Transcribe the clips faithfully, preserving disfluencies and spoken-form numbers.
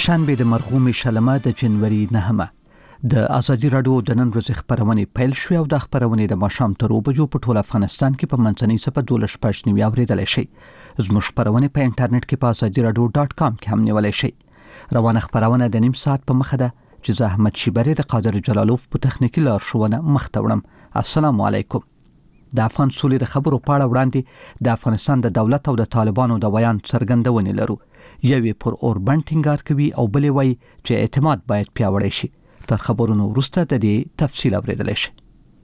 شنبه د مرغومې شلمه د جنوري نهمه د ازادي رادیو د نن ورځې خبرونه پیل شوې او د خبرونه د ماښام تر اوبه جو په ټول افغانستان کې په منځنۍ صفه دولس پښ نیو اوریدل شي. زموږ خبرونه په انټرنیټ کې په ازادي رادیو ډاټ کام کې هم نیولای شي. روانه خبرونه د نیم ساعت په مخه ده چې زه احمد شیبری د قادر جلالوف په تخنیکی لارښوونه مخته وړم. السلام علیکم. د افغان سولې د خبرو په اړه وړاندې د افغانستان د دولت او د طالبانو د بیان څرګندونه لرو. یوې پر اوربند ټینګار کوي او بلې وایي چې اعتماد باید پیاوړی شي. تر خبرونو وروسته د دې تفصیل اوریدلی شي.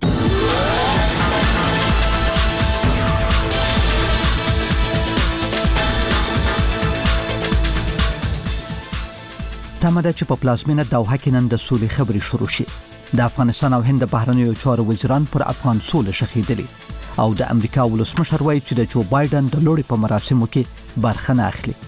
تمه ده چې په پلازمینه دوحه کې نن د سولې خبرې شروع شي. د افغانستان او هند د بهرنیو چارو وزیران پر افغان سوله شخیدلي او د امریکا ولسمشر وایي چې د جو بایدن د لوړې په مراسمو کې برخه نه اخلي.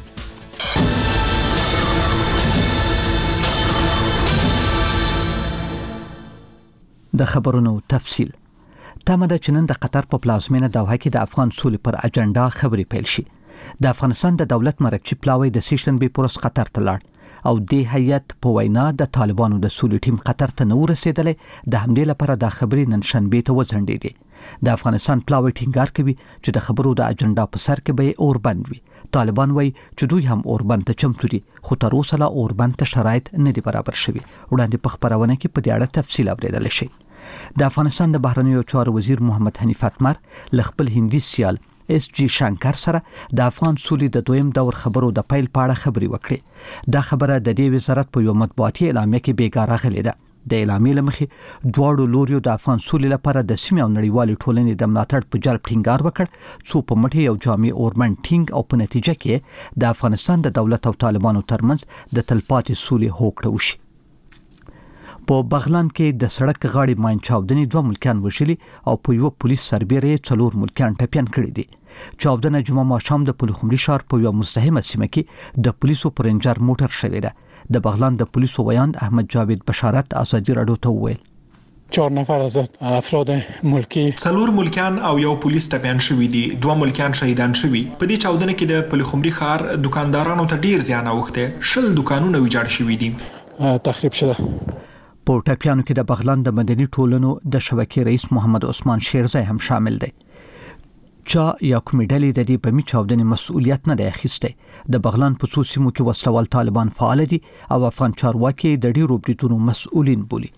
د خبرونو تفصیل. تمه ده چې نن د قطر په پلازمینه دوحه کې د افغان سولې پر اجنډا خبرې پیل شي. د افغانستان د دولت مرکزی پلاوی د سیشنبه پورس قطر ته لاړ او د هیئت په وینا د طالبانو د سولې ټیم قطر ته نو رسیدلی. د همدې لپاره د خبرې نن شنبه ته وځنډېدې. د افغانستان پلاوی ټینګار کوي چې د خبرو د اجنډا په سر کې به اوربند وي. طالبان وایي چې دوی هم اوربند ته چمتو دي خو تر اوسه لا اوربند ته شرایط نه دي برابر شوي. وړاندې په خبرونه کې په دې اړه تفصیل اوریدل شي. د افغانستان د بهرنیو چارو وزیر محمد حنیف اتمر له خپل هندي سیال اس جی شانکر سره د افغان سولې د دویم دور خبرو د پیل په اړه خبرې وکړې. دا خبره د دې وزارت په یو مطبوعاتي اعلامیه کې بیګا راغلې ده. د اعلامیې له مخې دواړو لوریو د افغان سولې لپاره د سیمې او نړیوالې ټولنې د ملاتړ په جلب ټینګار وکړ څو په مټې یو جامع اوربند ټینګ او په نتیجه کې د افغانستان د دولت او طالبانو ترمنځ د تلپاتې سولې هوکړه وشي. په بغلان کې د سړک غاړې ماین چاودنې دوه ملکیان وژلي او په یو پولیس سربېره څلور ملکیان ټپیان کړي دي. چاودنه جمعه ماښام د پلخمري ښار په یو مزدحمه سیمه کې د پولیسو پر رینجر موټر شوې ده. د بغلان د پولیسو ویاند احمد جاوید بشارت ازادي رادیو ته وویل چهار نفر از افراد ملکی څلور ملکیان او یو پولیس ټپیان شوي دي. دوه ملکیان شهیدان شوي. په دې چاودنه کې د پلخمري ښار دکاندارانو ته ډیر زیان اوښته. شل دکانونه ویجاړ شوي دي. تخریب شده. په ټپیانو کې د بغلان د مدني ټولنو د شبکې رئیس محمد عثمان شیرزی هم شامل دی. چا یا کومې ډلې د دې بمي چاودنې مسؤلیت نه دی اخیستی. د بغلان په څو سیمو کې وسلوال طالبان فعال دي او افغان چارواکي د ډیرو بریدونو مسؤلین بولي.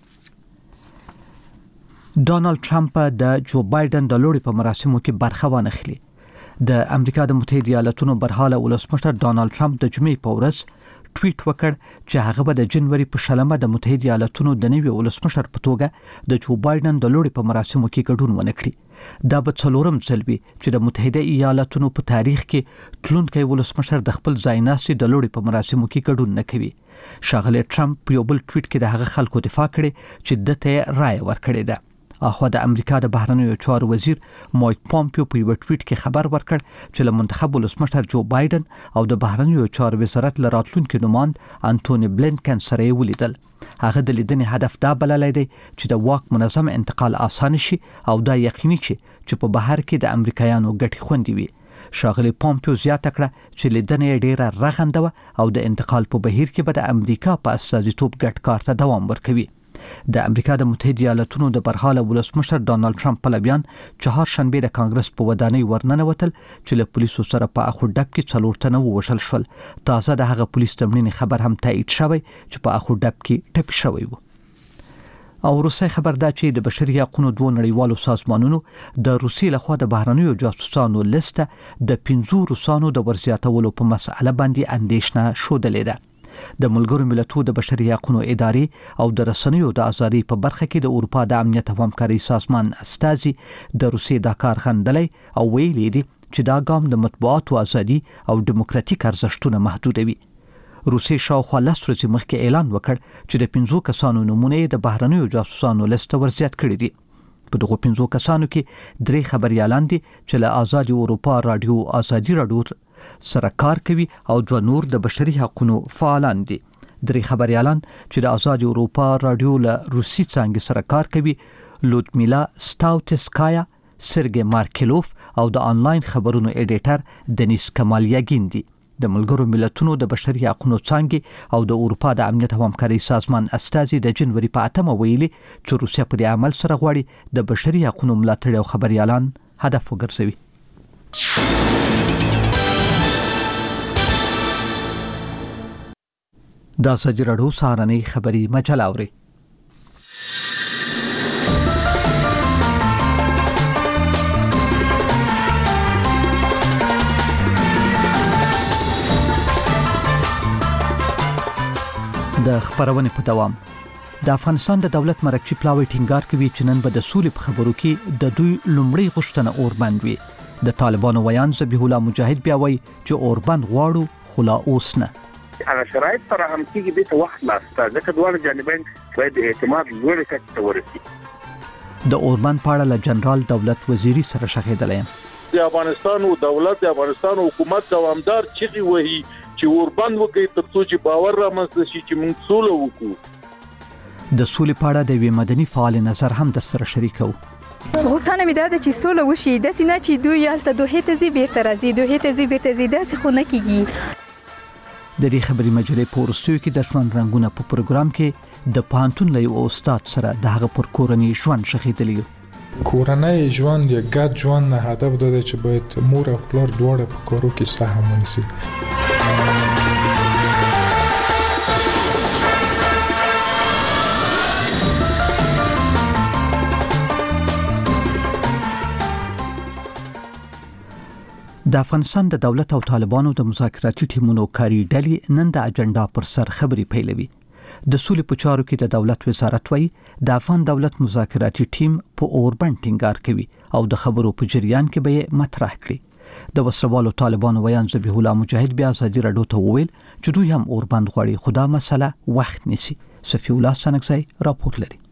ډونالد ټرمپ د جو بایدن د لوړې په مراسمو کې برخه وانخلي. د امریکا د متحده ایالاتونو برحاله ولسمشر ډونالد ټرمپ د جمعې په ورځ ټویټ وکړ چې هغه به د جنوري په شلمه د متحده ایالاتونو د نوي ولسمشر په توګه د جو بایدن د لوړې په مراسمو کې ګډون ونه کړي. دا به څلورم ځل وي چې د متحده ایالاتونو په تاریخ کې تلونکی ولسمشر د خپل ځایناستي د لوړې په مراسمو کې ګډون نه کوي. ښاغلی ټرمپ په یو بل ټویټ کې د هغه خلکو دفاع کړې چې دته رایه ورکړې ده. اخوا د امریکا د بهرنیو چارو وزیر مایک پامپیو په یو ټویټ کې خبر ورکړ چې له منتخب ولسمشر جو بایدن او د بهرنیو چارو وزارت له راتلونکي نوماند انټونی بلینکن سره یې ولیدل. هغه د لیدنې هدف دا بللی دی چې د واک منظم انتقال آسان شي او دا یقیني شي چې په بهر کې د امریکایانو ګټې خوندي وي. ښاغلی پامپیو زیاته کړه چې لیدنه ډیره رغنده او د انتقال په بهیر کې به د امریکا په استازیتوب ګډ کار ته دوام ورکوي. د امریکا د متحده ایالاتونو د برحاله ولسمشر ډونالد ټرمپ پلویان چهار شنبه د کانګرس په ودانۍ ورننوتل چې له پولیسو سره په اخو ډب کې څلور تنه ووژل شول. تازه د هغه پولیس تمرین خبر هم تایید شوی چې په اخو ډب کې ټپي شوی و. او روسي خبر دا چې د بشري حقوقو دوه نړیوالو سازمانونو د روسي لخوا د بهرنیو جاسوسانو لسته د پنځو روسانو د ورزیاتولو په مسأله باندې اندېښنه شودلې ده. د ملګرو ملتونو د بشري حقوقو ادارې او د رسنیو د ازادۍ په برخه کې د اروپا د امنیت او همکارۍ سازمان استازي د روسي د کار غندلې او ویلي دي چې دا ګام د مطبوعاتو ازادي او دیموکراتیک ارزښتونه محدودوي. روسي شاوخوا لس ورځې مخکې اعلان وکړ چې د پنځو کسانو نمونه د بهرنیو جاسوسانو لسته ورزیات کړي دي. په دغه پنځو کسانو کې درې خبريالان دي چې له آزادي اروپا رادیو ازادي رادیو سره کار کوي او دوه نور د بشري حقوقو فعالان دي. درې خبريالان چې د آزادي اروپا رادیو له روسي څنګه سره کار کوي لودمیلا ستاوتسکایا، سرګي مارکلوف او د انلاین خبرونو ایډیټر دنیس کمالیاګین دي. د ملګرو ملتونو د بشري حقوقو څانګې او د اروپا د امنیت او همکارۍ سازمان استازي د جنوري په اتمه ویلي چې روسیه په دې عمل سره غواړي د بشري حقوقو ملاتړ او خبريالان هدف وګرځوي. دا ازادي راډیو سهارنۍ خبری مجله اوري. د خبرونې په دوام د افغانستان د دولت مرکزی پلاوی ټینګار کوي چې نن به د سولې په خبرو کې د دوی لومړی غوښتنه اوربند وي. د طالبانو ویان ذبیح الله مجاهد بیا وایي چې اوربند غواړو خو لا اوس نه. هغه شرایط سره هم کېږي د وخت لاسته ځکه دواړه جانبین باید اعتماد لوړ کچې ته ورسي. د اوربند په اړه له جنرال دولت وزیری سره شاهدلی یم. د افغانستان او دولت د افغانستان حکومت دوامدار چغې وهي چې اوربند وکړي ترڅو چې باور رامنځته شي چې موږ سوله وکړو. د سولې په اړه د یوې مدني فعال نظر هم در سره شریکو. غوښتنه مې ده چې سوله وشي، داسې نه چې دوی یالته دوحې ته ځي بیرته راځي، دوحې ته ځي بیرته ځي، داسې خو نه کیږي. د دې خبري مجلې په وروستیو کې د ژوند رنګونه په پروګرام کې د پوهنتون له یو استاد سره د هغه پر کورنۍ ژوند شخیدلی. کورنۍ ژوند یا ګډ ژوند نه هدف ده چې باید مور او پلار دواړه په کارو کې سهم ونیسي. د افغانستان د دولت او طالبانو د مذاکراتي ټیمونو کاری ډلې نن د اجنډا پر سر خبري پیلوي. د سولې په چارو کې د دولت وزارت وایي د افغان دولت مذاکراتي ټیم په اوربند ټینګار کوي او د خبرو په جریان کې به مطرح کړي. د وسروالو طالبانو ویان ذبیح الله مجاهد بیا ازادي راډیو ته وویل چې دوی هم اوربند غواړي، خو دا مسله وخت نیسي. صفی الله سنگزی راپور لري.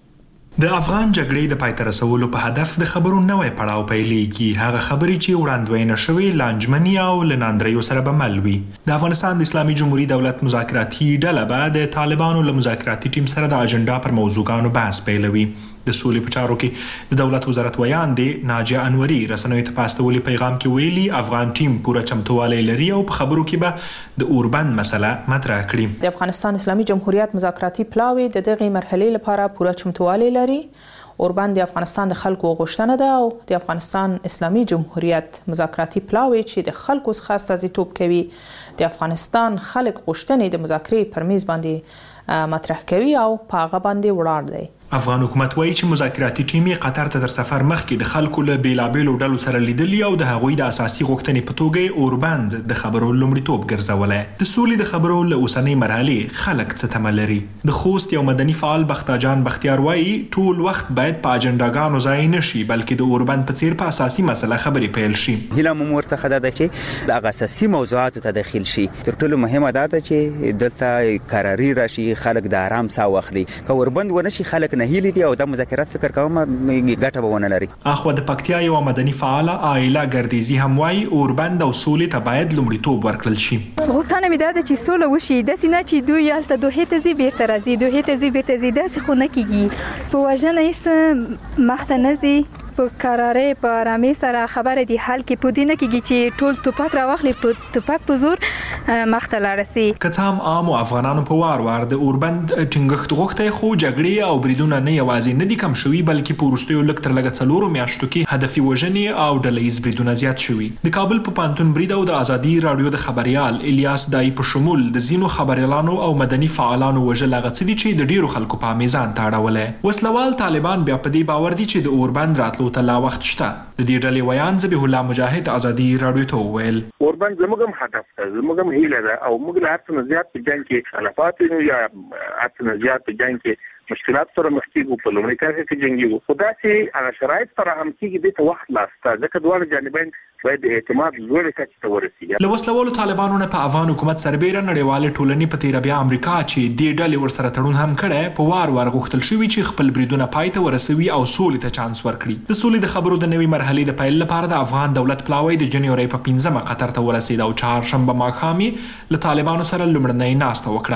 د افغان جګړې د پای ته رسولو په هدف د خبرو نوې پړاو پیلېږي. هغه خبرې چې وړاندوینه شوې لانجمني او لناندریو سره به مل وي. د افغانستان د اسلامي جمهوریت دولت مذاکراتي ډله به د طالبانو له مذاکراتي ټیم سره د اجنډا پر موضوعاتو بحث پیلوي. د سولې په چارو کې د دولت وزارت ویان دی ناجیه انوري رسنیو ته پاستولي پیغام کې ویلي افغان ټیم پوره چمتووالی لري او په خبرو کې به د اوربند مسله مطرح کړي. د افغانستان اسلامي جمهوریت مذاکراتي پلاوی د دغه مرحلې لپاره پوره چمتووالی لري. اوربند د افغانستان د خلکو غوښتنه ده او د افغانستان اسلامي جمهوریت مذاکراتي پلاوی چې د خلکو څخه استازیتوب کوي د افغانستان خلک غوښتنې د مذاکرې پر میز باندې مطرح کوي او په هغه باندې ولاړ دی. افغان حکومت وایي چې مذاکراتي ټیم قطر ته تر سفر مخکې د خلکو له بیلابیلو ډلو سره لیدلي او د هغوی د اساسي غوښتنې په توګه اوربند د خبرو لومړیتوب ګرځولی. د سولې د خبرو له اوسنۍ مرحلې خلک څه تمه لري. د خوست یو مدني فعال بختاجان بختیار وایي ټول وخت باید په اجنډاګانو ځای نشي بلکې د اوربند په څیر په اساسي مسله خبرې پیل شي. هیله مو ورڅخه ده چې د اساسي موضوعاتو ته داخل شي. تر ټولو مهمه ده چې دلته قراري راشي، خلک د آرام ساه واخلي. که اوربند ونشي خلک نه هیلي دي او د مذاکرات فکر کوم ګټه به ونه لري. اخو د پکتیا یو مدني فعاله عائله ګردیزي هم وایي اوربند او سولې ته باید لومړیتوب ورکړل شي. غوښتنه مې ده چې سوله وشي، داسې نه چې دوی یالته دوحې ته ځي بیرته راځي، دوحې ته ځي بیرته ځي، داسې خو نه کیږي. په وژنه هیڅ مخته نه ځي، په قرارې په آرامۍ سره خبره دی حل کې پودی نه کیږي چې ټول توپک راوخلي په توپک په زور مخته لاړ شي. که څه هم عام افغانانو په وار وار د اوربند ټینګښت غوښتي، خو جګړې او بریدونه نه یوازې نه دي کم شوي بلکې په وروستیو لږ تر لږه څلورو میاشتو کې هدفي وژنې او ډلهییز بریدونه زیات شوي. د کابل په پوهنتون برید او د ازادي راډیو د خبريال الیاس دای په شمول د ځینو خبريالانو او مدني فعالانو وژل هغه څه دي چې د ډیرو خلکو په میزان تاړولې. وسلوال طالبان بیا په دې باور دي چې د اوربند راتلو ته لا وخت شته. د دې ډلې ویان ذبیح الله مجاهد ازادي راډیو ته وویل اوربند زموږ هم هدف ده، زموږ هم هیله ده او موږ له هر څه زیات په جنګ کې خلافات یا هر څه زیات په جنګ کې مشکلات سره مخ کیږو، په لومړي کار کې جنګيږو. خدا چې هغه شرایط سره هم کېږي د وخت لاسته ځکه دواړه جانبین باید اعتماد لوړ کچې ته ورسیږي. له وسلوالو طالبانو نه په افغان حکومت سربېره نړیوالې ټولنې په تیر بیا امریکا چې دې ډلې ورسره تړون هم کړي په وار وار غوښتل شوی چې خپل بریدونه پای ته ورسوي او سولې ته چانس ورکړي. د سولې د خبرو د نوې مرحلې د پیل لپاره د افغان دولت پلاوی د جنوري په پنځمه قطر ته ورسید او چهارشنبه ماښام له طالبانو سره لومړنۍ ناسته وکړه.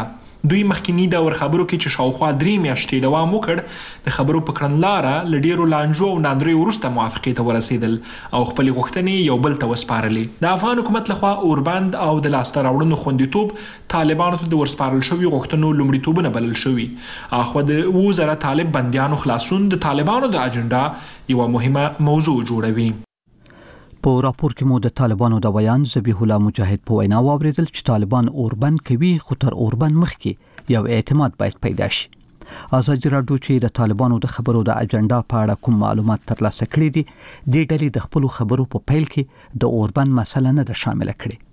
دوی مخکینی د ور خبرو کې چې شاوخوا درې میاشتې دوام وکړ د خبرو په کړنلاره لډیرو لانجو او ناندري ورسته موافقه ته ورسېدل او خپل غوښتنې یو بل ته وسپارلې. د افغان حکومت لخوا اوربند او د لاسته راوړنو خوندیتوب طالبانو ته د ورسپارل شوی غوښتنو لومړیتوبونه بلل شوی. اخو د وزاره طالب بنديانو خلاصون د طالبانو د اجنډا یو مهمه موضوع جوړوي. په راپور کې مو د طالبانو د بیان ذبیح الله مجاهد په وینا واوریدل چې طالبان اوربند کوي خو تر اوربند مخکې یو اعتماد باید پیدا شي. ازادي راډیو چې د طالبانو د خبرو د اجنډا په اړه کوم معلومات ترلاسه کړي دي د ډلې د خپل خبرو په پیل کې د اوربند مسله نه ده شامل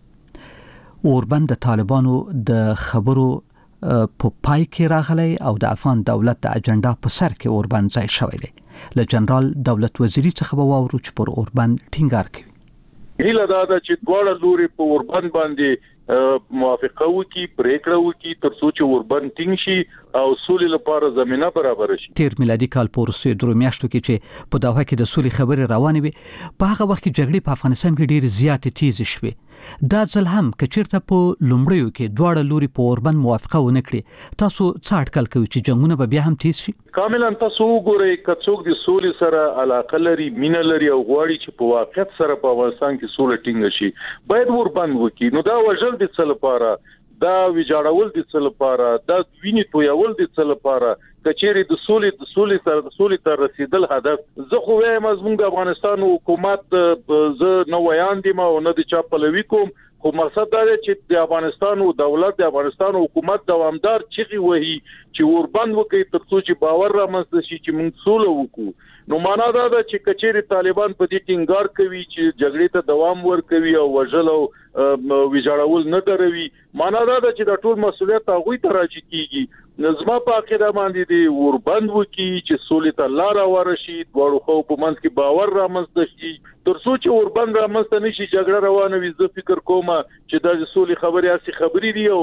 کړي. اوربند د طالبانو د خبرو په پای کې راغلی او د افغان دولت د اجنډا په سر کې اوربند ځای شوی دی. له جنرال دولت وزیری څخه به واورو چې پر اوربند ټینګار کوي. هیله دا ده چې دواړه لوري په اوربند باندې موافقه وکړي، پریکړه وکړي تر څو چې اوربند ټینګ شي او سولې لپاره زمينه برابر شي. تیر میلادي کال په روسي درو میاشتو کې چې په دوحه کې د سولې خبرې روانې وي په هغه وخت کې جګړې په افغانستان کې ډېر زیاتې تیز شوې. دا ځل هم کچیرته په لومړیو کې دواړه لوري په اوربند موافقه ونه کړي تاسو څه اټکل کوي چې جنگونه به بیا هم تیز شي؟ کاملا تاسو وګورئ کڅوګ د سولې سره علاقه لري، مینه لري او غواړي چې په واقعیت سره په افغانستان کې سولې ټینګ شي باید اوربند وکړي. نو دا وژل د څه لپاره، دا ویجاړول د څه لپاره، دا ویني تویول د څه لپاره، کچېری د سولې د سولې تر د سولې تر رسیدل هدف. زه خو وایم زموږ د افغانستان حکومت زه نو ویان دي ما او نه د چا پلوي کوم، خو مقصد دا دی چې د افغانستان او دولت د افغانستان حکومت دوامدار چغي وهي چې اوربند وکړي تر څو چې باور رامنځته شي چې موږ سوله وکړو. نو معنا دا ده چې کچېری طالبان په دې ټینګار کوي چې جګړې ته دوام ورکوي او وژل او ویجاړول نه دروي. معنا دا ده چې د ټول مسولیت هغه ته راځي کیږي. نظم په عقیده باندې دی اوربند وکړي چې سولې ته لار ورشي، دواړو خو په منځ کې باور رامنځته شي تر څو چې اوربند رامنځته نشي جګړه روانه وي. زه فکر کوم چې د سولې خبرې اسی خبرې دي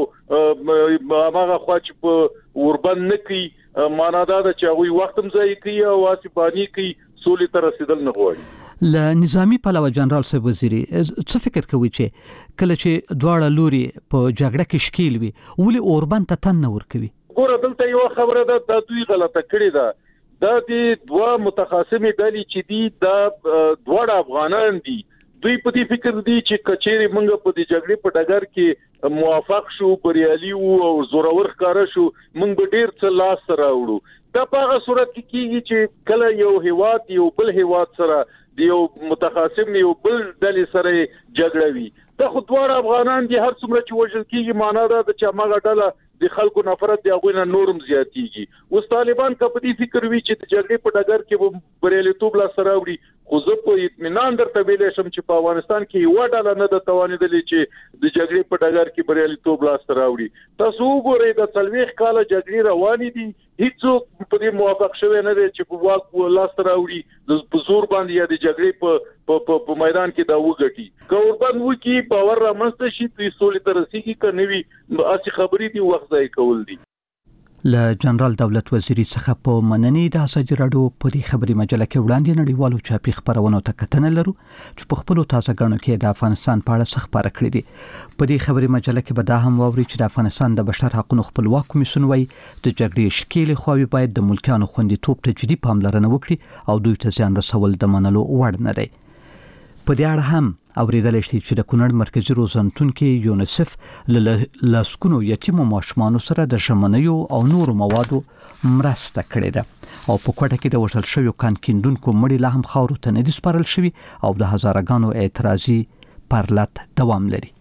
او هغه خوا چې په اوربند نه کوي معنا دا ده چې هغه وخت هم ځای کوي او اسی باندې کوي سولې ته رسیدل نه غواړي. ل نظامی پلوه جنرال صاحب وزیری څه فکر کوي چې کله چې دواړه لوري په جګړه کې شکیل وي ولې اوربند ته تن نه ورکوي؟ ګوره دلته یو خبره ده د دوی غلطه کړې ده. دا د دوه متخاصمې ډلې چې دي دا دواړه افغانان دي. دوی په دې فکر دي چې کچېری موږ په دې جګړې په ډګر کې موافق شو، بریالي وو او زورور ښکارا شو، موږ به ډیر څه لاس راوړو. دا په هغه صورت کې کیږي چې کله یو هیواد یو بل هیواد سره د یو متخاصم یو بل ډلې سره جګړه وي. دا خو دواړه افغانان دي، هر څومره چې وژل کیږي معنا دا ده چې هغه ډله د خلکو نفرت دی هغه نه نورم زیاتیږي. اوس طالبان کا په دې فکر وی چې د جګړې په ډګر کې بریالیتوب لا سره وړي، خو زه په اطمینان درته ویلې شم چې په افغانستان کې یو ډله نه د توانیدلې چې د جګړې په ډګر کې بریالیتوب لا سره وړي. تاسو وګورئ د څلويخ کال جګړې روانې دي، هیڅوک په دې موافق شوی نه دی چې په واک لا سره وړي د زور باندې یا د جګړې په په په میدان کې دا وګټي. کوربان وکي باور رامنځته شي د سولې تر رسیدي کني وي اسی خبرې دی وخت ځای کول دي. له جنرال دولت وزیری څخه په مننې د ازادي راډیو په دې خبري مجله کې وړاندې نړیوالو چاپي خبرونو ته کتنه لرو چې په خپل تازه غړنو کې د افغانستان په اړه څه خبره کړې دي. په دې خبري مجله کې به دا هم واوري چې د افغانستان د بشر حقوقو خپلواک کمیسیون وايي د جګړې شکیل خوابي باید د ملکیانو خوندیتوب ته جدي پاملرنه وکړي او دوی ته ځان رسول د منلو وړ نه دی. په دې اړه هم اوریدل شي چې د کونړ مرکزی روزنتون کې یونیسف له لاسکونو یتیمو ماشومانو سره د ژمنیو او نورو موادو مرسته کړې ده او په کوټه کې د وژل شویو کان کیندونکو مړي لا هم خاورو ته نه دي سپارل شوي او د هزارګانو اعتراضي پرلط دوام لري.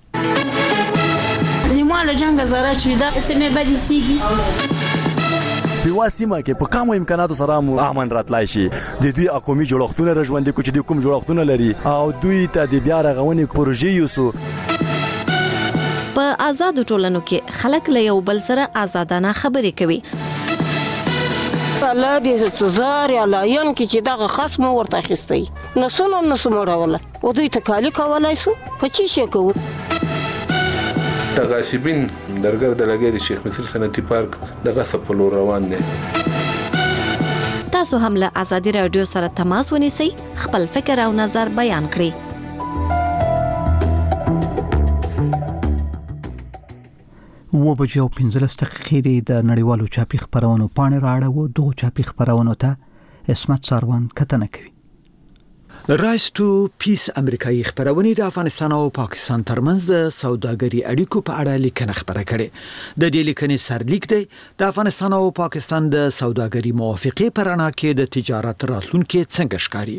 نیمه جنگ زاره چې دا سمې بدې سیږي په واسمه کې په کومو امکاناتو سره مو امن راتلای شي. د دوی اقومي جوړښتونه رژوندې کوچ دي کوم جوړښتونه لري او دوی ته د بیا رغونې پروژې یوسو. په آزاد ټولنو کې خلک له یو بل سره آزادانه خبرې کوي. الله دې سزار یا لاین کې چې دغه خصم ورته اخیستی نو سونه نو سموړول او دوی ته کالی کولای سو په چی شي کوو. تغاسبین درګر د لګي د شیخ مصر صنعتي پارک دغه سپلو روان دي. تاسو هم له ازادي رادیو سره تماس ونیسئ، خپل فکر او نظر بیان کړئ. و بجې او پنځلس دقیقې د نړیوالو چاپي خبرونو پاڼې راړو دوه چاپي خبرونو ته اسمت ساروان کتنه کوي. رایس ټو پیس امریکایي خبرونه د افغانستان او پاکستان ترمنځ د سوداګري اړیکو په اړه لیکنه خبره کړې. د دې لیکنې سرلیک دی د افغانستان او پاکستان د سوداګري موافقې پر اړه کې د تجارت راتلونکي څنګه ښکاري.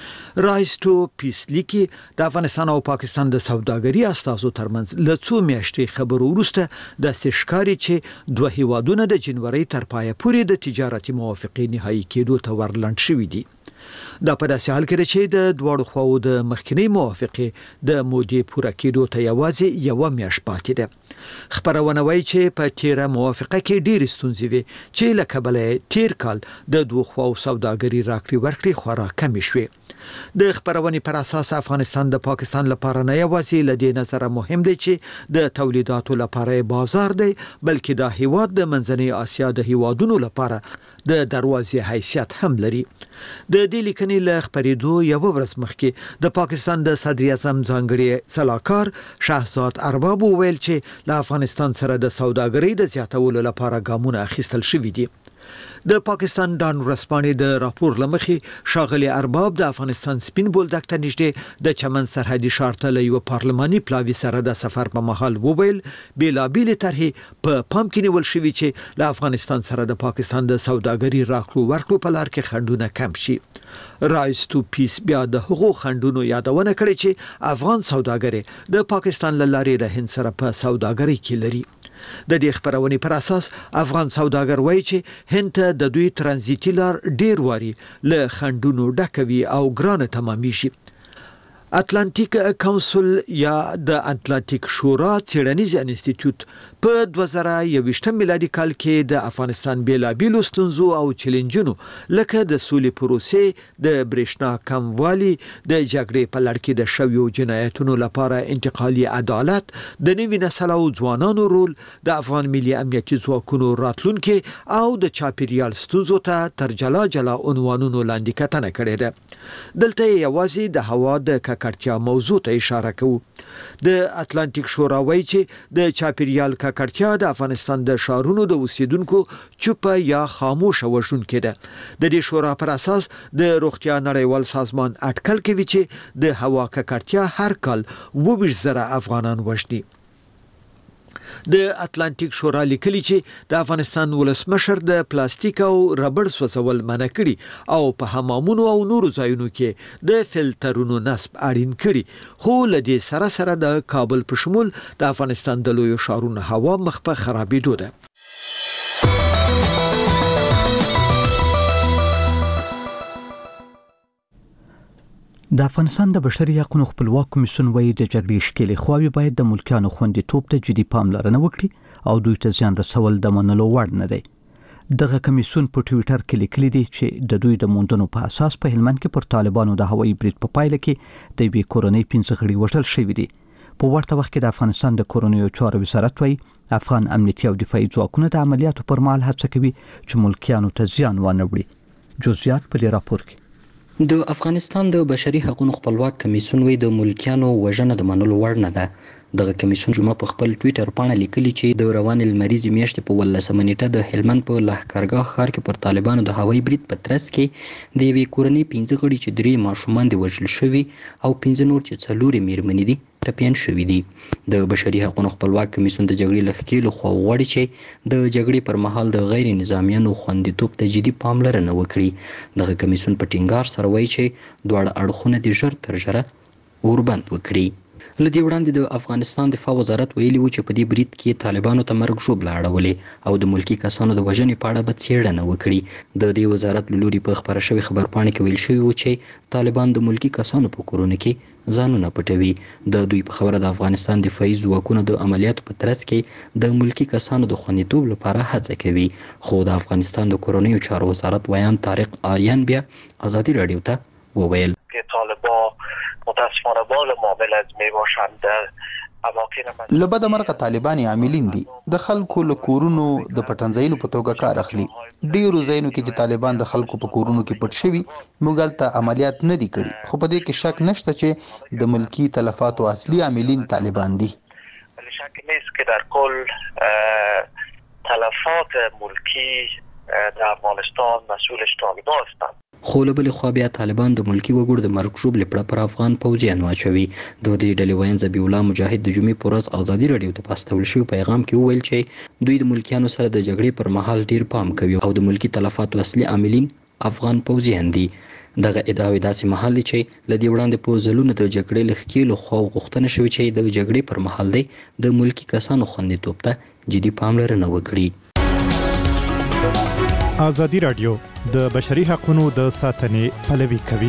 رایس ټو پیس لیکي د افغانستان او پاکستان د سوداګري اساسو ترمنځ له څو میاشتې خبرو وروسته د سشکاري چې دوه هیوادونه د جنوري تر پایه پورې د تجارتي موافقې نهایی کېدو ته ورلند شوي دي. دا په داسې حال کې چې د دواړو خواو د مخکنی موافقې د مودې پوره کېدو ته یوازې یو میاشت پاتې ده. خبرونه وايي چې په تیره موافقه کې ډېر ستونزې وي چې له کبله تیر کال د دوه خواو سوداګري راکړې ورکړې خورا کم شوه. د خبرونې پر اساس افغانستان د پاکستان لپاره نه یوازې له دې نظره مهم دی چې د تولیداتو لپاره بازار دی بلکې د هیواد د منځنۍ اسیا د هیوادونو لپاره د دروازې حیثیت هم لري. د دې لیکنې له خبرېدو یو ورځ مخکې د پاکستان د صدر اعظم ځانګړي سلاکار شهزاد ارباب وویل چې له افغانستان سره د سوداګرۍ د زیاتولو لپاره ګامونه اخیستل شوي دي. د پاکستان ډان ورسپانې د راپور لمخې ښاغلي ارباب د افغانستان سپین بولدک ته نږدې د چمن سرحدي ښار ته له یو پارلماني پلاوي سره د سفر په مهال وویل بېلابېلې طرحې په پام کې نیول شوي چې له افغانستان سره د پاکستان د سوداګري راکړو ورکړو په لار کې خنډونه کم شي. رایس ټو پیس بیا د هغو خنډونو یادونه کړې چې افغان سوداګر د پاکستان له لارې د هند سره په سوداګرۍ کې لري. د دې خبرونې پر اساس افغان سوداګر وایي چې هند ته د دوی ترانزیتي لار ډیر واري له خنډونو ډکوي او ګرانه تمامي شي. اتلانتیک کونسل یا د اتلانتیک شورا څېړنیز انسټیټیوټ په دوه زره یوویشتم میلادي کال کې د افغانستان بیلابېلو ستونزو او چیلنجونو لکه د سولې پروسې د برېښنا کموالي د جګړې په لړ کې د شویو جنایتونو لپاره انتقالي عدالت د نوي نسل او ځوانانو رول د افغان ملي امنیتي ځواکونو راتلونکي او د چاپیریال ستونزو ته تر جلا جلا عنوانونو لاندې کتنه کړې ده. دلته یوازې د هوا د ککړتیا موضوع ته اشاره کوو. د اتلانتیک شورا وایي چې د چاپیریال ککړتیا د افغانستان د ښارونو د اوسیدونکو چوپه یا خاموشه وژونکې ده. د دې شورا پر اساس د روغتیا نړیوال سازمان اټکل کوي چې د هوا ککړتیا هر کال اووه ویشت زره افغانان وژني. د اتلانتیک شورا لیکلي چې د افغانستان ولسمشر د پلاستیک او ربړ سوځول منع کړي او په حمامونو او نورو ځایونو کې د فلټرونو نصب اړین کړي، خو له دې سره سره د کابل په شمول د افغانستان د لویو ښارونو هوا مخ په خرابېدو ده. د افغانستان د بشري حقوقو خپلواک کمیسیون وایي د جګړې ښکېلې خواوې باید د ملکیانو خوندیتوب ته جدي پاملرنه وکړي او دوی ته زیان رسول د منلو وړ نه دی. دغه کمیسیون په ټویټر کې لیکلي دي چې د دوی د موندنو په اساس په هلمند کې پر طالبانو د هوایي برید په پایله کې د یوې کورنۍ پنځه غړي وژل شوي دي. په ورته وخت کې د افغانستان د کورنیو چارو وزارت وایي افغان امنیتي او دفاعي ځواکونه د عملیاتو پر مهال هڅه کوي چې ملکیانو ته زیان ونه وړي. جزئیات په دې راپور کې. د افغانستان د بشري حقوقو خپلواک کمیسیون وی د ملکیانو وژنه د منلو وړ نه ده. دغه کمیسیون جمعه په خپل ټویټر باندې لیکلي چې د روان لمریزې میاشتې په ولسمه نیټه د هلمند په لښکرګاه ښار کې پر طالبانو د هوایي برید په ترڅ کې د یوې کورنۍ پنځه غړي چې درې ماشومان دي وژل شوي او پنځه نور چې څلورې میرمنې دي ټپیان شوي دي. د بشري حقوقو خپلواک کمیسیون د جګړې له ښکېلو خواوو غواړي چې د جګړې پر مهال د غیر نظامیانو خوندیتوب ته جدي پاملرنه وکړي. دغه کمیسیون په ټینګار سره وایي چې دواړه اړخونه د ژر تر ژره اوربند وکړي. له دې وړاندې د افغانستان دفاع وزارت ویلي و چې په دې برید کې طالبانو ته مرګ ژوبله اړولې او د ملکي کسانو د وژنې په اړه به څېړنه وکړي. د دې وزارت له لوري په خپره شوې خبرپاڼې کې ویل شوي و چې طالبان د ملکي کسانو په کورونو کې ځانونه پټوي. د دوی په خبره د افغانستان دفاعي ځواکونه د عملیاتو په ترڅ کې د ملکي کسانو د خوندیتوب لپاره هڅه کوي. خو د افغانستان د کورنیو چارو وزارت ویان طارق آریان بیا آزادی رادیو ته وویل متاسفانه بال معاملت می باشند در اماکن لبد مرغه طالبان عاملین دي د خلکو له کورونو د پټنځایلو په توګه کار اخلي. ډیرو ځایونو کې چې طالبان د خلکو په کورونو کې پټ شوي موږ ته عملیات نه دي کړي، خو په دې کې شک نشته چې د ملکی تلفاتو اصلي عاملین طالبان دي. شک نیست که در کل تلفات ملکی در افغانستان مسئولش طالبان هستند. خو له بلې خوا بیا طالبان د ملکی وګړو د مرګ ژوبلې پړه پر افغان پوځیانو اچوي. د دې ډلې وین ذبیح الله مجاهد د جمعې په ورځ ازادي راډیو ته په استول شوي پیغام کې وویل چې دوی د ملکیانو سره د جګړې پر مهال ډیر پام کوي او د ملکی تلفاتو اصلي عاملین افغان پوځیان دي. دغه ادعاوې داسې مهال دي چې له دې وړاندې په ځلونو د جګړې له ښکېلو خواو غوښتنه شوې چې د جګړې پر مهال دی د ملکی کسانو خوندیتوب ته جدي پاملرنه وکړي. ازادي راډیو د بشري حقوقو د ساتنې پلوي کوي.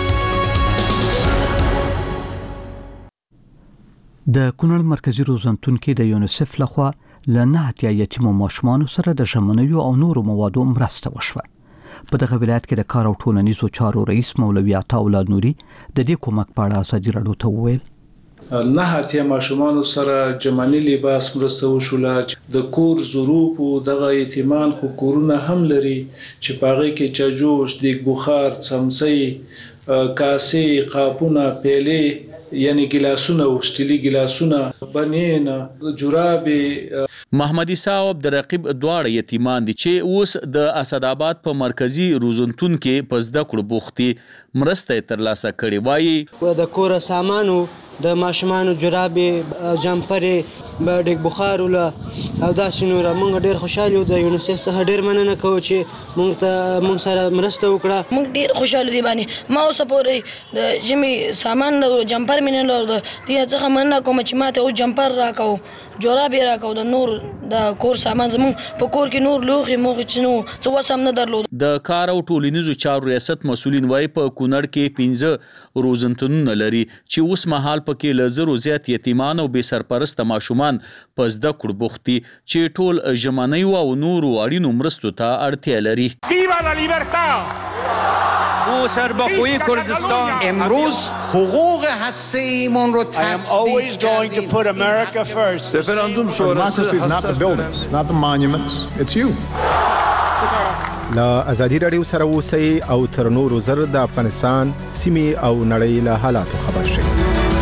د کونړ مرکزی روزنتون کې د یونیسف لخوا لنه اتیا یتیمو ماشومان سره د ژمنیو او نورو موادو مرسته وشوه. په دغه ولایت کې د کار او ټولنیزو چارو رئیس مولوی عطا الله نوري د دې کومک په اړه ازادي راډیو ته وویل نه اتیا ماشومان سره جمعنی لباس مرسته وشوله. د کور ظروف او دغه یتیمان خو کورونه هم لري چې پاغه کې چجوش، دیګ بخار، څمڅۍ، کاسې، قاپونه، پیلې یعنی ګلاسونه او سټیلی ګلاسونه، بنینا، جورابې. محمد عیسی د رقیب دواړه یتیمان دي چې اوس د اسداباد په مرکزی روزنتون کې په زده کړو بوختي مرسته ترلاسه کړي. وایي د کور سامانو د ماشومانو جرابې، جمپرې، ډېک بخار ولا او داسې نور. موږ ډېر خوشاله یو د یونیسف څخه ډېر مننه کوو چې موږ ته موږ سره مرسته وکړه. موږ ډېر خوشاله دي باندې ما اوس پورې د جمی سامان له جمپر مینه له دې څخه مننه کوم چې ماته او جمپر راکاو، جرابې راکاو، د نور د کور سامان زموږ په کور کې نور لوخي موږ چې نو څه وسم نه درلود. د کار او ټولنیزو چارو ریاست مسولین وایي په کونړ کې پنځه روزنتونونه لري چې اوس مهال پکې له زرو زیات یتیمان او بې سرپرسته ماشومان په زده کړو بوختي چې ټول ژمنیو او نورو اړینو مرستو ته اړتیا لري. ویوا لا لیبرتا! او سربخوی کردستان امروز حقوق هسته‌ایمون رو تصدیق کردیم. Referendum sonrası is not the buildings, it's not the monuments, it's you. لا ازادي راډیو سره اوسئ او تر نورو زر د افغانستان سیمې او نړۍ له حالاتو خبر شئ.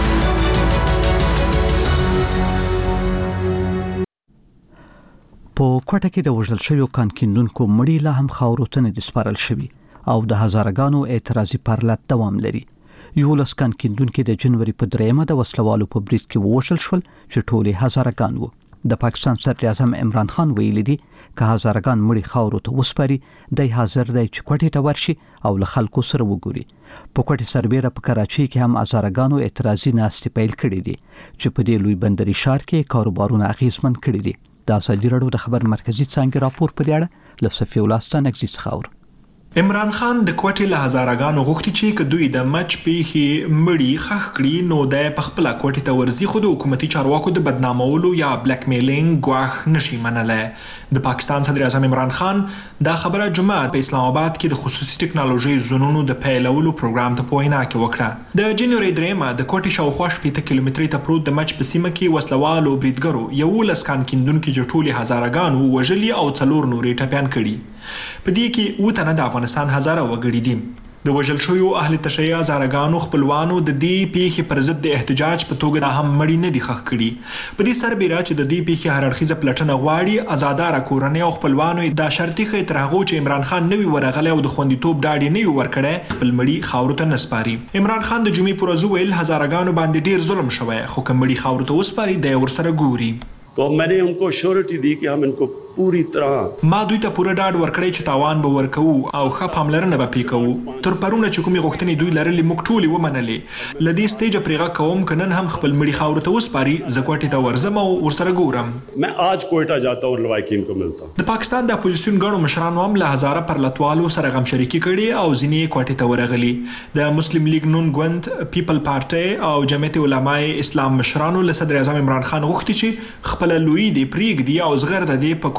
په کوټه کې د وژل شویو کان کیندونکو مړی لا هم خاورو ته نه دي سپارل شوي او د هزارګانو اعتراضي پرلط دوام لري. یولس کان کیندونکو د جنوري په دریمه د وسلوالو په برید کې ووژل شول چې ټولې هزارګان وو. د پاکستان صدر اعظم عمران خان ویلي دي که هزارګان مړي خاورو ته وسپاري دی حاضر دی چې کوټې ته ورشي او له خلکو سره وګوري. په کوټې سربېره په کراچۍ کې هم هزارګانو اعتراضي ناستې پیل کړي دي چې په دې لوی بندري ښار کې کاروبارونه اغیزمن کړي دي. د ازادي راډیو د خبر مرکزی څانګې راپور په دې اړه له صفي ولستان اگزیس خاور. عمران خان د کوټې له هزارګانو غوښتي چې که دوی د مچ پیښې مړي خښ کړي نو د پخپله کوټې ته ورځي، خو د حکومتي چارواکو د بدنامولو یا بلیک میلینګ ګواښ نشي منلی. د پاکستان صدر اعظم عمران خان دا خبره جمعه په اسلام آباد کې د خصوصي ټکنالوژي زونونو د پیلولو پروګرام ته په وینا کې وکړه. د جنوري دریمه د کوټې شاوخوا شپېته کیلومترۍ ته پروت د مچ په سیمه کې وسلوالو بریدګرو یولس کان کیندونکي چې ټولې هزارګانو وژلي او څلور نورې ټپیان کړي. په دې کې اووه تنه د افغانستان هزاره وګړي دي. د وژل شویو اهل تشیع هزارګانو خپلوانو د دې پیښې پر ضد د احتجاج په توګه د هم مړي نه دي ښخ کړي. په دې سربېره چې د دې پیښې هر اړخیزه پلټنه غواړي، ازاداره کورنۍ او خپلوانو دا شرطي ښیي تر هغو چې عمران خان نه وي ورغلی او د خوندیتوب ډاډ یې نه وي ورکړی خپل مړي خاورو ته نه سپاري. عمران خان د جمعې په ورځ وویل هزارګانو باندې ډیر ظلم شوی، خو که مړي خاورو ته وسپاري دی ورسره ګوري. तो मैंने उनको श्योरिटी दी कि हम इनको पूरी तरह ما دوی ته پوره ډاډ ورکړی چې تاوان به ورکوو او ښه پاملرنه به پې کوو. تر پرونه چې کومې غوښتنې دوی لرلې موږ ټولې ومنلې. له دې سټیجه پرې غږ کوم که نن هم خپل مړي خاورو ته وسپاري زه کوټې ته ورځم او ورسره ګورم. मैं आज कोयटा जाता हूं लवाकिन को मिलता. د پاکستان د اپوزیسیون ګڼو مشرانو هم له هزاره پرلتوالو سره غم شریکي کړي او ځینې یې کوټې ته ورغلي. د مسلم لیگ نون ګوند، پیپل پارټي او جمعیت علماء اسلام مشرانو له صدر اعظم عمران خان غوښتي چې خپل لوی دی پریږدي او زغرده دی په کوټه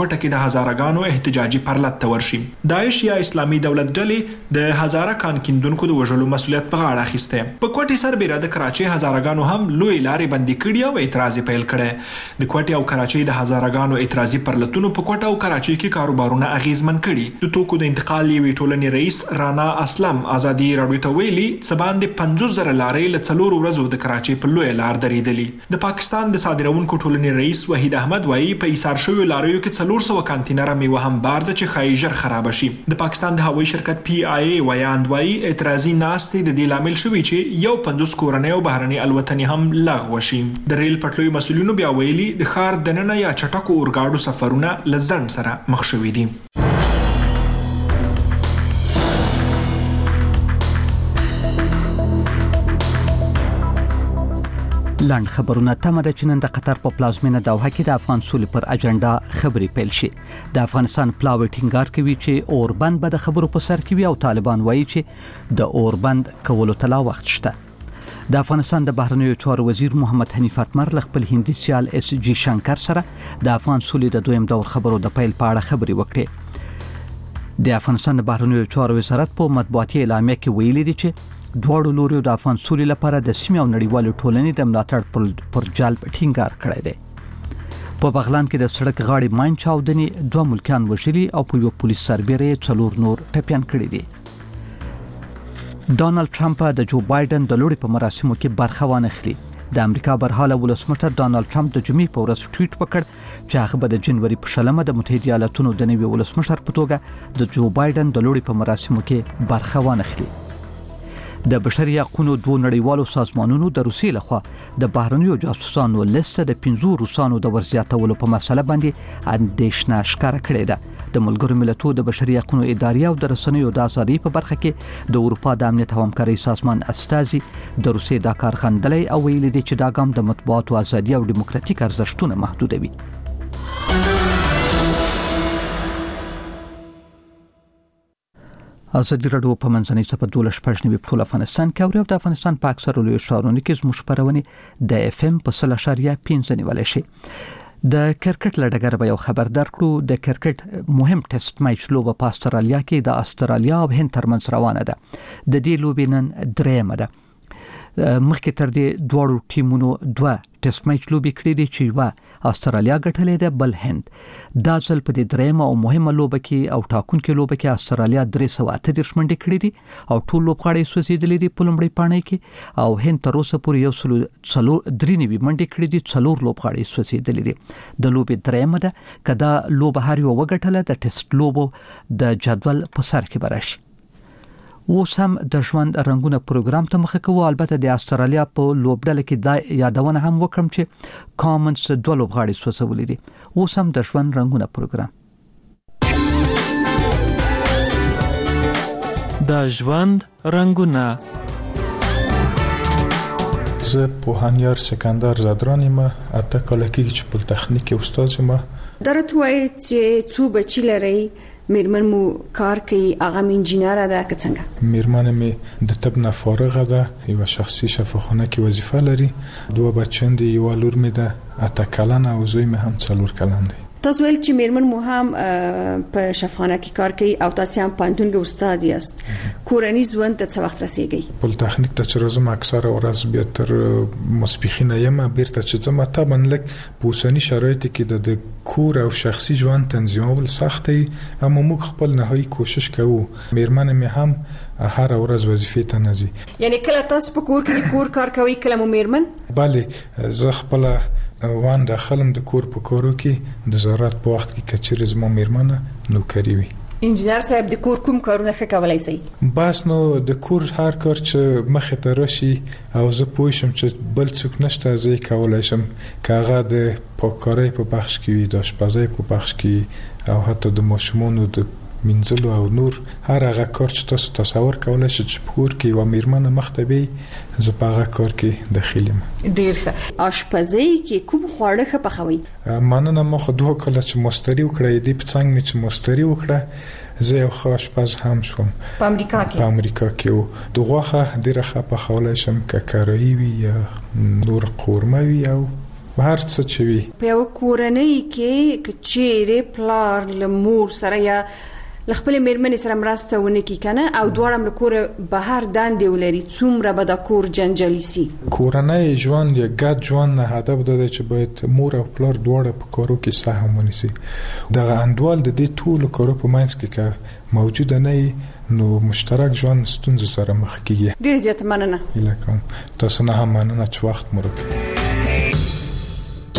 کوټه کې د هزارهګانو احتجاجي پرلط ته ورشي. داعش یا اسلامي دولت ډلې د هزاره کان کیندونکو د وژلو مسولیت په غاړه اخیسته. په کوټې سربېره د کراچۍ هزارهګانو هم لوی لارې بندي کړي او اعتراض پیل کړي. د کوټې او کراچۍ د هزارهګانو اعتراضي پرلطونو په کوټه او کراچۍ کې کاروبارونه اغیزمن کړي. د توکو د انتقال یوې ټولنې رئیس رانا اسلم ازادي راډیو ته ویلي څه باندې پنځوس زره لارې له څلورو ورځو د کراچۍ په لوی لار درېدلې. د پاکستان د صادرونکو ټولنې رئیس وحید احمد وایي په ایثار شویو لاریو کې څلور سوه کانتینره میوه هم بار ده چې ښایي ژر خراب شي. د پاکستان د هوایي شرکت پی آی ای ویاند وایي اعتراضي ناستې د دې لامل شوي چې یو پنځوس کورنۍ او بهرنۍ الوتنې هم لغوه شي. د ریل پټلیو مسؤلینو بیا ویلي د ښار دننه یا چټکو اورګاډو سفرونه له ځنډ سره مخ شوي دي. لاند خبرونه تمه ده چې نن د قطر په پلازمینه دوحه کې د افغان سولې پر اجنډا خبرې پیل شي. د افغانستان پلاوی ټینګار کوي چې اوربند به د خبرو په سر کې وي او طالبان وایي چې د اوربند کولو ته لا وخت شته. د افغانستان د بهرنیو چارو وزیر محمد حنیف اتمر له خپل هندي سیال اس جی شنکر سره د افغان سولې د دویم دور خبرو د پیل په اړه خبرې وکړې. د افغانستان د بهرنیو چارو وزارت په مطبوعاتي اعلامیه کې ویلي دی چې دواړو لوريو د افغان سولې لپاره د سیمې او نړیوالو ټولنې د ملاتړ پر جالب ټینګار کړی دی. په بغلان کې د سړک غاړې ماین چاودنې دوه ملکیان وژلي او په یو پولیس سربېره څلور نور ټپیان کړي دي. ډونالد ټرمپ د جو بایدن د لوري په مراسمو کې برخه وانخلي. د امریکا برحاله ولسمشر ډونالد ټرمپ د جمعې په ورځ ټویټ وکړ چې هغه به د جنوري په شلمه د متحده ایالاتونو د نوي ولسمشر په توګه د جو بایدن د لوري په مراسمو کې برخه وانخلي. د بشري حقوقو دوه نړیوالو سازمانونو د روسیې لخوا د بهرنیو جاسوسانو لیست د پنځو روسانو د ورزیاتولو په مسله باندې اندېښنه ښکاره کړې ده. د ملګرو ملتونو د بشري حقوقو ادارې او د رسنیو د ازادۍ په برخه کې د اروپا د امنیت او همکارۍ سازمان استازي د روسیې د کار خندلې او ویلي دي چې دا ګام د مطبوعاتو ازادي او دیموکراتیک ارزښتونه محدودوي. ازادي راډیو په منځنۍ صفحه دوله شپږ نوي په ټول افغانستان کې او د افغانستان په اکثره لویو ښارونو کې زموږ خبرونه د اف ام په سل اشاریه پنځه نیول شي. د کرکټ لړګر به یو خبر درکړو. د کرکټ مهم ټیسټ میچ لوبه په استرالیا کې د استرالیا او هند ترمنځ روانه ده. د دې لوبې نن درېمه ده. مخکې تر دې دواړو ټیمونو دوه ټیسټ میچ لوبې کړې دي چې یو استرالیا ګټلې ده بل هند. دا ځل په دې درېمه او مهمه لوبه کې او ټاکونکې لوبه کې استرالیا درې سوه اته دېرش منډې کړې دي او ټول لوبغاړي سوځېدلي دي په لومړۍ پاڼۍ کې او هند تر اوسه پورې یو سل څلور درې نوي منډې کړې دي څلور لوبغاړي سوځېدلي دي. د لوبې درېمه ده که دا لوبه هر یو وګټله د ټیسټ لوبو د جدول په سر کې به راشي. اوس هم د ژوند رنگونه پروګرام ته مخه کوو. البته د استرالیا په لوبډله کې دا یادونه هم وکړم چې کامنز دوه لوبغاړي سوځولي دي. اوس هم د ژوند رنگونه پروګرام. د ژوند رنگونه. زه پوهانیار سکندر زدران یم. اته کاله کېږي چې پولیتخنیک استاد یم. درته وایي چې څو بچي لري؟ میرمن مو کار کوي، هغه انجینر ده که څنګه؟ میرمن می د طب نه فارغه ده، یو شخصي شفاخانه کې وظیفه لري، دوه بچیان دي، یو لور می ده اته کلن او زوی می هم څلور کلن دی. تاسو ویل چې میرمن مو هم په شفاخانه کې کار کوي او تاسو هم پانتون کې استاد یاست. کورنۍ ژوند ته څه وخت رسیږي؟ پولیتخنیک ته چې راځم اکثره ورځ بیا تر ماسپښین یم، بیرته چې ځم طبعا لک په اوسني شرایطو کې د کور او شخصي ژوند تنظیمول سخت دی، اما موږ خپل نهایی کوشش کوو. میرمن می هم هر ورځ وظیفې ته نځي. یعنی کله تاسو په کور کې کور کار کوي کله مو میرمن؟ بله، زه خپل وان داخلم د کور په کورو کې د ضرورت په وخت کې کچېر زما میرمنه نوکری وي. انجینر صاحب د کور کوم کارونه ښه کولای شي؟ بس نو د کور هر کار چې مخې ته راشي او زه پوه شم چې بل څوک نشته زه یې کولی شم، که هغه د پاککارۍ په بخش کې وي، د اشپزۍ په بخش کې او حتی د ماشومانو د منځلو او نور هر هغه کار چې تاسو تصور کولای شئ چې په کور کې یوه میرمنه مخته وي، زه په هغه کار کې داخل یم. ډېر ښه. اشپزۍ کې کوم خواړه ښه پخوئ؟ مننه. ما خو دوه کله چې مستري وکړه، دې په څنګ مې چې مستري وکړه زه یو ښه اشپز هم شوم په امریکا کې. په امریکا کې و د غوښه ډېره ښه پخولی شم، که کارایي وي یا نور قورمه وي او هر څه چې وي په یو کورنۍ کې کچېره پلار لمور سره یا خپل میرمنې سره مرسته ونه کی کنه او دواړه له کور بهر داندې ولري څومره به د کور جنجالي سي. کورنۍ ژوند یا ګډ ژوند نه هدف ده چې باید مور او پلار دواړه په کارو کې سهم ونیسي. دغه اندوال د دې ټولو کارو په منځ کې که موجوده نه نو مشترک ژوند ستونزې سره مخ کیږي. ډیر زیات مننه. الکم تاسو نه هم مننه چې وخت مو راکړی.